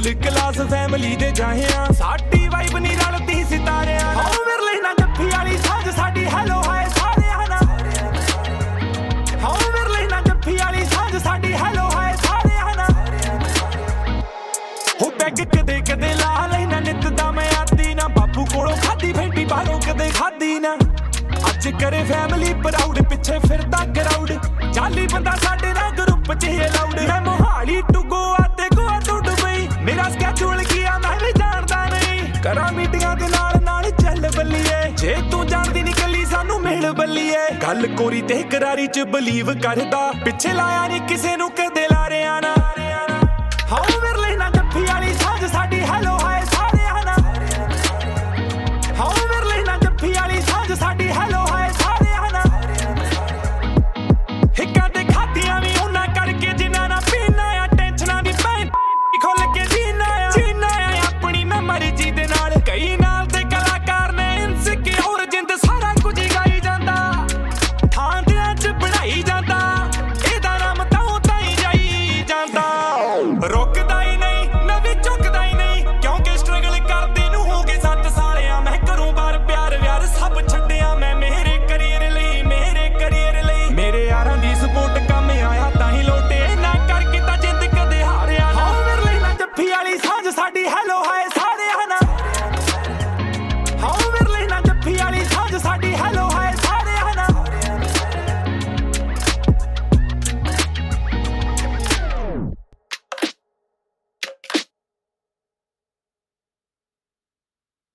middle class family ਦੇ ਜਾਹਿਆ ਸਾਡੀ vibe ਨਹੀਂ ਰਲਦੀ ਸਿਤਾਰਿਆਂ ਨਾਲ ਹੋ ਵਿਰਲੇ ਨਾ ਜੱਫੀ ਵਾਲੀ ਸਾਂਝ ਸਾਡੀ ਹੈਲੋ ਹਾਏ ਸਾਰਿਆਂ ਨਾਲ ਹੋ ਵਿਰਲੇ ਨਾ ਜੱਫੀ ਵਾਲੀ ਸਾਂਝ ਸਾਡੀ ਹੈਲੋ ਹਾਏ ਸਾਰਿਆਂ ਨਾਲ ਹੋ ਬੈਗ ਕਦੇ ਕਦੇ ਲਾ ਲੈਣਾ ਨਿੱਤ ਦਾ ਮੈਂ ਆਦੀ ਨਾ ਬਾਪੂ ਕੋਲੋਂ ਖਾਦੀ ਫੈਂਟੀ ਬਾਹਰੋਂ ਕਦੇ ਖਾਦੀ ਨਾ ਅੱਜ ਕਰੇ ਫੈਮਿਲੀ ਪ੍ਰਾਊਡ ਪਿੱਛੇ ਫਿਰਦਾ ਕਰਾਊਡ ਚਾਲੀ ਬੰਦਾ ਸਾਡੇ ਨਾਲ ਗਰੁੱਪ ਚ ਹੀ ਅਲਾਊਡ ਮੈਂ ਮੋਹਾਲੀ ਟੂ ਗੋਆ ਤੇ ਗੋਆ ਤੋਂ ਦੁਬਈ ਮੇਰਾ ਸਕੈਜੂਲ ਕੀ ਆ ਮੈਂ ਵੀ ਜਾਣਦਾ ਨਹੀਂ ਕਰਾਂ ਮੀਟਿੰਗਾਂ ਦੇ ਨਾਲ ਨਾਲ ਚੱਲ ਬੱਲੀਏ ਜੇ ਤੂੰ ਜਾਣਦੀ ਨੀ ਕੱਲੀ ਸਾਨੂੰ ਮਿਲ ਬੱਲੀਏ ਗੱਲ ਕੋਰੀ ਤੇ ਕਰਾਰੀ ਚ ਬਲੀਵ ਕਰਦਾ ਪਿੱਛੇ ਲਾਇਆ ਨੀ ਕਿਸੇ ਨੂੰ ਕਦੇ ਲਾਰਿਆਂ ਨਾ ਹਾਂ ਵਿਰਲੇ ਨਾ ਜੱਫੀ ਵਾਲੀ ਸਾਂਝ ਸਾਡੀ ਹੈਲੋ ਹਾਏ ਸਾਰਿਆਂ ਨਾਲ ਹਾਂ ਵਿਰਲੇ ਨਾ ਜੱਫੀ ਵਾਲੀ ਸਾਂਝ ਸਾਡੀ ਹੈਲੋ ਹਾਏ ਸਾਰਿਆਂ ਨਾਲ ਹਿੱਕਾਂ ਤੇ ਖਾਦੀਆਂ ਵੀ ਉਹਨਾਂ ਕਰਕੇ ਜਿਨ੍ਹਾਂ ਨਾਲ ਪੀਣਾ ਆ ਟੈਨਸ਼ਨਾਂ ਦੀ ਪੈਂ ਖੁੱਲ ਕੇ ਜੀਣਾ ਆ ਆਪਣੀ ਮੈਂ ਮਰਜ਼ੀ ਦੇ ਨਾਲ ਕਈ ਨਾਲ ਤੇ ਕਲਾਕਾਰ ਨੇ ਇਨਸਿਕਿਉਰ ਜਿੰਦ ਸਾਰਾ ਕੁਝ ਗਾਈ ਜਾਂਦਾ ਥਾਂ ਦਿਆਂ ਚ ਬਣਾਈ ਜਾਂਦਾ ਇਹਦਾ ਨਾਮ ਤਾਂ ਹੀ ਜਾਈ ਜਾਂਦਾ ਰੁਕ